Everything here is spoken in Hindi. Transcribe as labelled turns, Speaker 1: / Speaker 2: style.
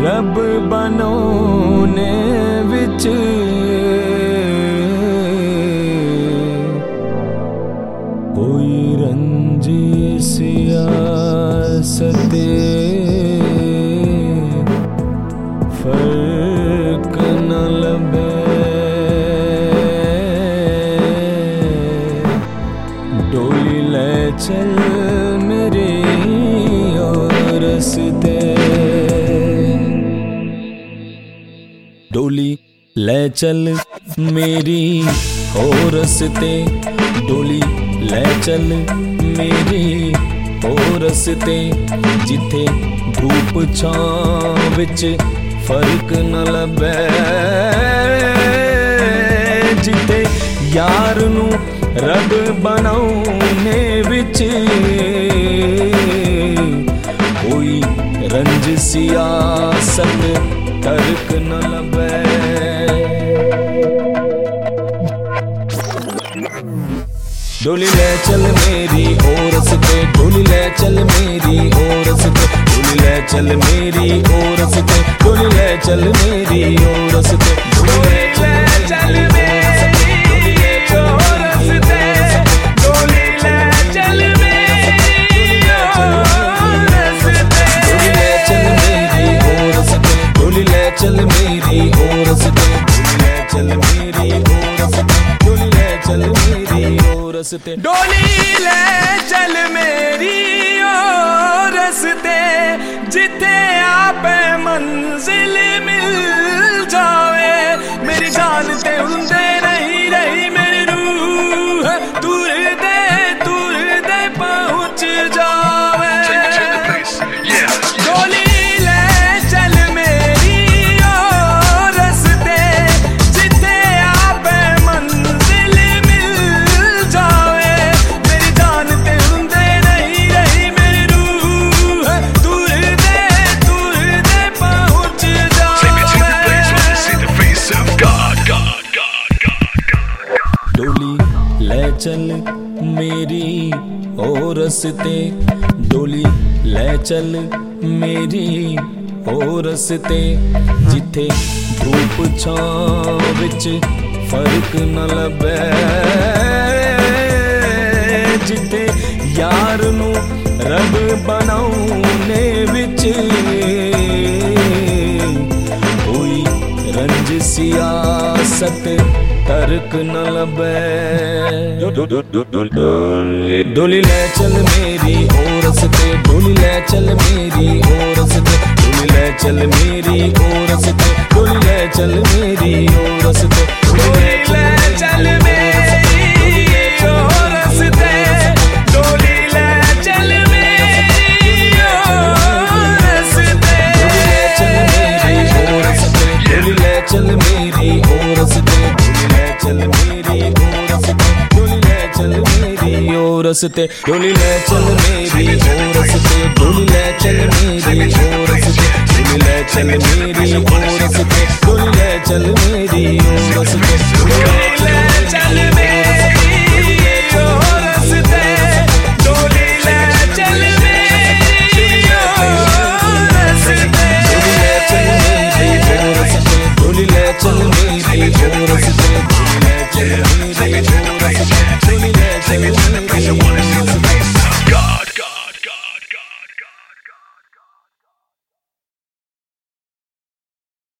Speaker 1: रब बनोने विच कोई रंजिश सियासत फर्क न लबे डोली ले चल मेरे और रस्ते डोली ले चल मेरी और रस्ते डोली ले चल मेरी और रस्ते जिथे धूप छां विच फर्क न लबे जिथे यार नू रब बनाउने विच कोई रंज सियासत तर्क न लबे डोली ले चल मेरी और रस्ते डोली ले चल मेरी और रस्ते डोली ले चल मेरी और रस्ते डोली ले चल मेरी और रस्ते डोली ले चल मेरी और रस्ते डोली ले चल मेरी और रस्ते डोली ले चल मेरी और रस्ते डोली ले चल मेरी और रस्ते डोली ले चल मेरी और रस्ते डोली ले चल मेरी और रस्ते डोली ले चल मेरी और रस्ते जिथे आपे मंजिल मिल जावे मेरी जान ते हुंदे रही रही मेरी रूह दूर दे पहुंच जावे डोली ले चल मेरी और रस्ते जिथे आपे मंजिल मिल जावे मेरी जान ते हुंदे रही रही मेरी रूह दूर दे पहुंच जावे डोली ले चल मेरी और रस्ते डोली ले चल मेरी और रस्ते जिथे धूप छां विच फर्क न लबे जिथे यार नू रब बनाउने विच कोई रंज सियासत तर्क न लबे डोली ले चल मेरी और रस्ते डोली ले चल मेरी और रस्ते डोली ले चल मेरी और रस्ते डोली ले चल मेरी और रस्ते डोली ले चल मेरी और रस्ते डोली ले चल मेरी और रस्ते डोली ले चल मेरी और रस्ते डोली ले चल मेरी और रस्ते डोली ले चल मेरी और रस्ते डोली ले चल मेरी और रस्ते डोली ले चल मेरी और रस्ते डोली ले चल मेरी और रस्ते डोली ले चल मेरी और रस्ते